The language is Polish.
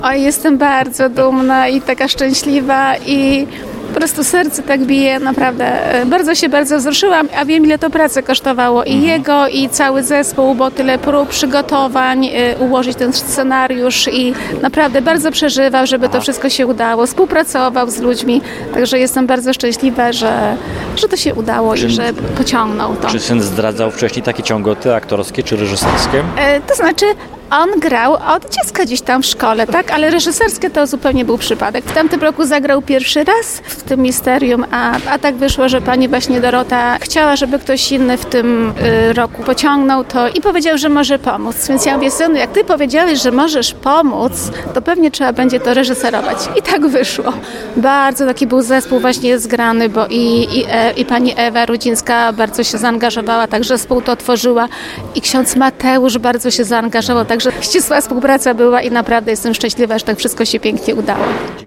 Oj, jestem bardzo dumna i taka szczęśliwa i po prostu serce tak bije, naprawdę. Bardzo wzruszyłam, a wiem, ile to pracy kosztowało i jego, i cały zespół, bo tyle prób, przygotowań, ułożyć ten scenariusz i naprawdę bardzo przeżywał, żeby to wszystko się udało. Współpracował z ludźmi, także jestem bardzo szczęśliwa, że to się udało i że pociągnął to. Czy syn zdradzał wcześniej takie ciągoty aktorskie czy reżyserskie? To znaczy, on grał od dziecka gdzieś tam w szkole, tak? Ale reżyserskie to zupełnie był przypadek. W tamtym roku zagrał pierwszy raz w tym Misterium, a tak wyszło, że pani właśnie Dorota chciała, żeby ktoś inny w tym roku pociągnął to i powiedział, że może pomóc. Więc ja mówię, synu, jak ty powiedziałeś, że możesz pomóc, to pewnie trzeba będzie to reżyserować. I tak wyszło. Bardzo taki był zespół właśnie zgrany, bo i pani Ewa Rudzińska bardzo się zaangażowała, także zespół to tworzyła i ksiądz Mateusz bardzo się zaangażował, także ścisła współpraca była i naprawdę jestem szczęśliwa, że tak wszystko się pięknie udało.